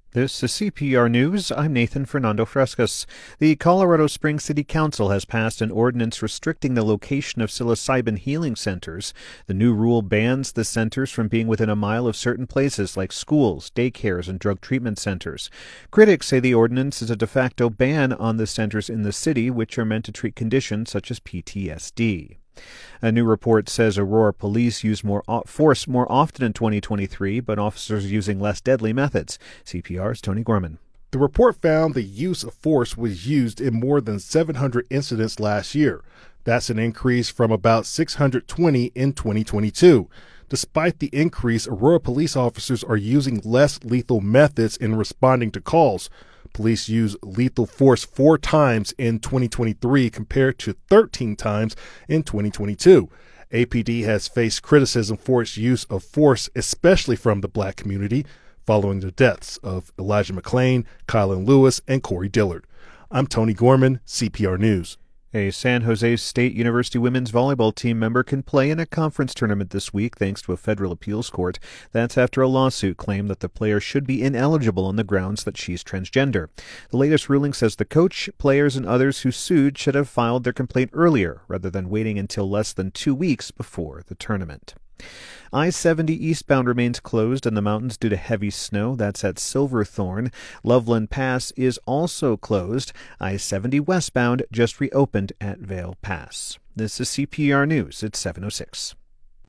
This is CPR News. I'm Nathan Fernando Frescas. The Colorado Springs City Council has passed an ordinance restricting the location of psilocybin healing centers. The new rule bans the centers from being within a mile of certain places like schools, daycares, and drug treatment centers. Critics say the ordinance is a de facto ban on the centers in the city, which are meant to treat conditions such as PTSD. A new report says Aurora police use more force more often in 2023, but officers are using less deadly methods. CPR's Tony Gorman. The report found the use of force was used in more than 700 incidents last year. That's an increase from about 620 in 2022. Despite the increase, Aurora police officers are using less lethal methods in responding to calls. Police used lethal force 4 times in 2023 compared to 13 times in 2022. APD has faced criticism for its use of force, especially from the black community, following the deaths of Elijah McClain, Kylan Lewis, and Corey Dillard. I'm Tony Gorman, CPR News. A San Jose State University women's volleyball team member can play in a conference tournament this week thanks to a federal appeals court. That's after a lawsuit claimed that the player should be ineligible on the grounds that she's transgender. The latest ruling says the coach, players, and others who sued should have filed their complaint earlier rather than waiting until less than 2 weeks before the tournament. I-70 eastbound remains closed in the mountains due to heavy snow. That's at Silverthorne. Loveland Pass is also closed. I-70 westbound just reopened at Vail Pass. This is CPR News at 7:06.